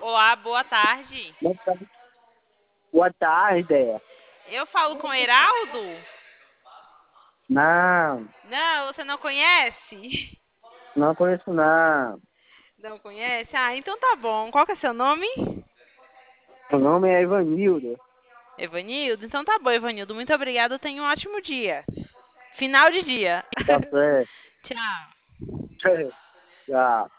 Olá, boa tarde. Boa tarde. Eu falo com o Heraldo? Não, Não, você não conhece? não conheço não. Não conhece? Ah, então tá bom. Qual que é seu nome? Meu nome é Ivanildo. Evanildo? Então tá bom, Evanildo. Muito obrigada. Tenha um ótimo dia. Final de dia. Tá certo. Tchau. Tchau.